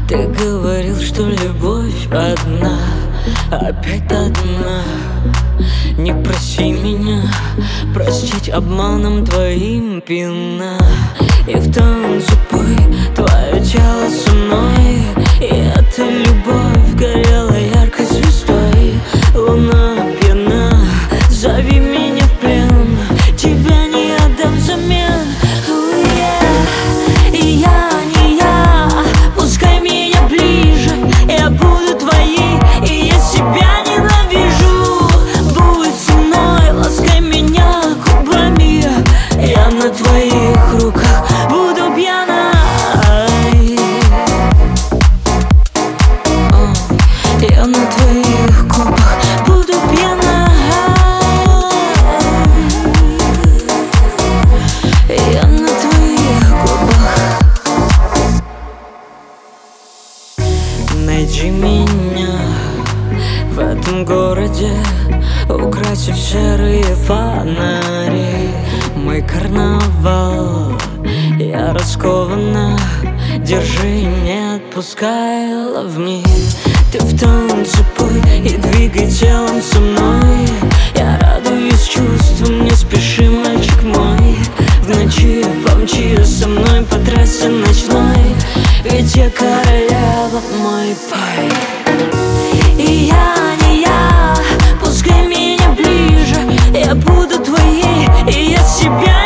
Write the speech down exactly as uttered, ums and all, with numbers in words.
Ты говорил, что любовь одна, опять одна. Не проси меня простить обманом твоим пина. И в танце пой твое тело со мной, и эта любовь горела яркой звездой. Луна пьяна, зови меня в плен, тебя не отдам взамен. Oh, yeah. И я не я, пускай меня ближе, я буду твоей, и я себя ненавижу. Будь со мной, ласкай меня губами, я на твоих руках буду пьяна. Я на твоих губах буду пьяна. Я на твоих губах. Найди меня в этом городе, украсив серые фонари. Мой карнавал, я раскована, держи, не отпускай, love me. Ты в танце пой и двигай телом со мной. Я радуюсь чувствам, не спеши, мальчик мой. В ночи помчи со мной по трассе ночной, ведь я королева, мой пай. И я не я, пускай меня ближе, я буду твоей, и я себя